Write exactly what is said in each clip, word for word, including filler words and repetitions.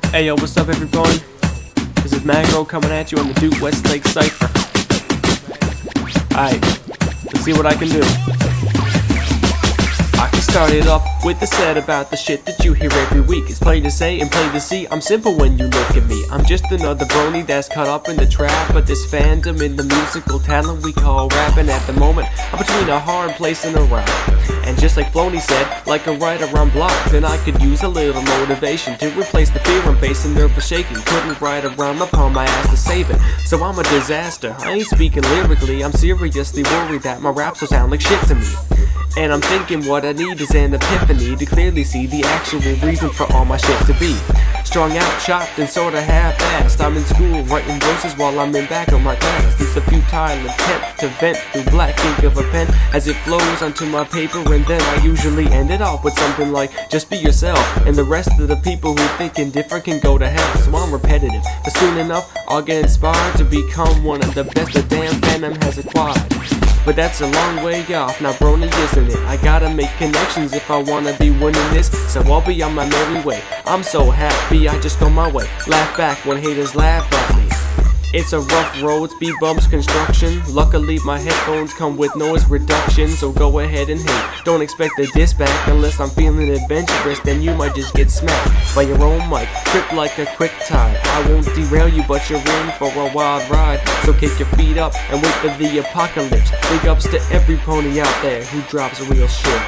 Hey yo, what's up everyone? This is Magro coming at you on the Duke Westlake Cypher. Alright, let's see what I can do. I can start it off with the set about the shit that you hear every week. It's plain to say and plain to see, I'm simple when you look at me. I'm just another brony that's caught up in the trap of this fandom in the musical talent we call rapping. At the moment, I'm between a hard place and a rock. And just like Floney said, like a writer I'm blocked, and I could use a little motivation to replace the fear I'm facing, nervous shaking. Couldn't write a rhyme upon my ass to save it, so I'm a disaster. I ain't speaking lyrically, I'm seriously worried that my raps will sound like shit to me. And I'm thinking what I need is an epiphany to clearly see the actual reason for all my shit to be. Strung out, chopped, and sorta half-assed. I'm in school writing verses while I'm in back of my class. It's a futile attempt to vent through black ink of a pen as it flows onto my paper, and then I usually end it off with something like, just be yourself, and the rest of the people who thinking different can go to hell. So I'm repetitive, but soon enough I'll get inspired to become one of the best the damn fandom has acquired. But that's a long way off, now brony isn't it? I gotta make connections if I wanna be winning this, so I'll be on my merry way. I'm so happy I just go my way, laugh back when haters laugh at me. It's a rough road, speed bumps, construction. Luckily my headphones come with noise reduction, so go ahead and hate. Don't expect a diss back unless I'm feeling adventurous, then you might just get smacked by your own mic, trip like a quick tide. I won't derail you, but you're in for a wild ride, so kick your feet up and wait for the apocalypse. Big ups to every pony out there who drops real shit.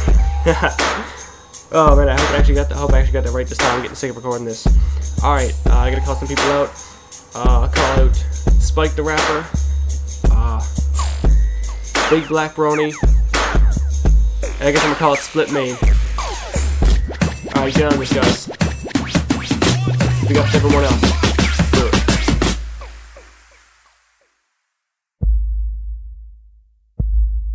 Oh man, I hope I actually got the, I hope I actually got that right this time. I'm getting sick of recording this. Alright, uh, I gotta call some people out. Uh, call out Spike the Rapper, uh, Big Black Brony, and I guess I'm gonna call it Split Main. Alright, get on this, guys. Big up to everyone else.